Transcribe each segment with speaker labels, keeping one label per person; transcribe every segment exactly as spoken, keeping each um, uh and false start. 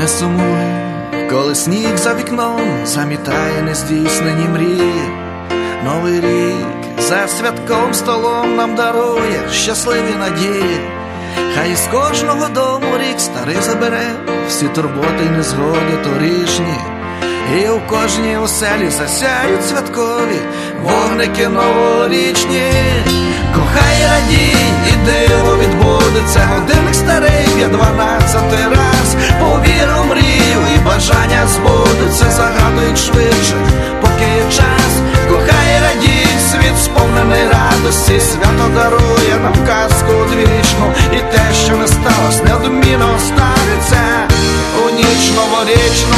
Speaker 1: Не сумуй, коли сніг за вікном замітає нездійснені мрії. Новий рік за святком столом нам дарує щасливі надії. Хай із кожного дому рік старий забере всі турботи й незгоди торішні. І у кожній оселі засяють святкові вогники новорічні. Кохай, радій, і диво відбудеться, годинник старий б'є дванадцятий раз. Повір у мрію, і бажання збудуться, загадують швидше, поки є час. Кохай, радій, світ сповнений радості, свято дарує нам казку одвічну. І те, що не сталося, неодмінно станеться у ніч новорічну.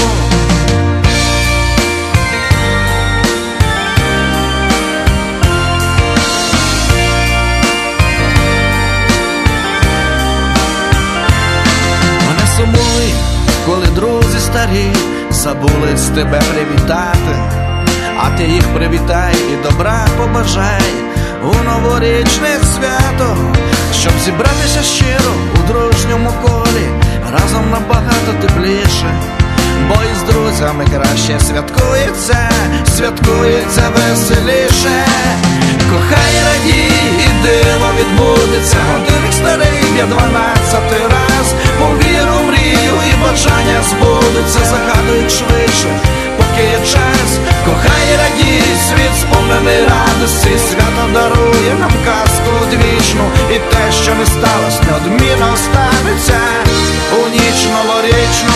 Speaker 1: Сумуй, коли друзі старі забули з тебе привітати, а ти їх привітай і добра побажай у новорічне свято, щоб зібратися щиро у дружньому колі, разом набагато тепліше, бо із друзями краще святкується, святкується веселіше. Кохай, радій, і диво відбудеться, годинник старий б'є дванадцятий раз. Повір у мрію, і бажання збудуться, загадують швидше, поки є час. Кохай, радій, світ сповнений радості, свято дарує нам казку одвічну. І те, що не сталося, неодмінно станеться у ніч новорічну.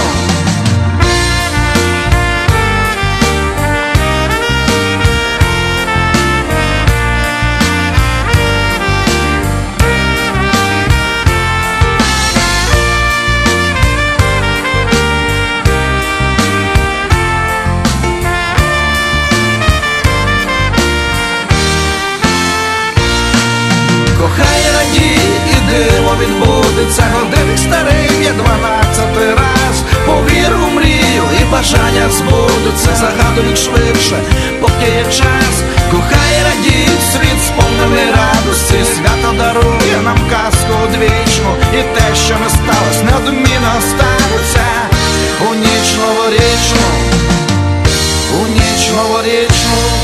Speaker 1: Кохай, радій, і диво відбудеться, годинник старий б'є дванадцятий раз. Повір у мрію, і бажання збудуться, загадують швидше, поки є час. Кохай, радій, світ сповнений радості, свято дарує нам казку одвічну. І те, що не сталося, неодмінно станеться у ніч новорічну, у ніч новорічну.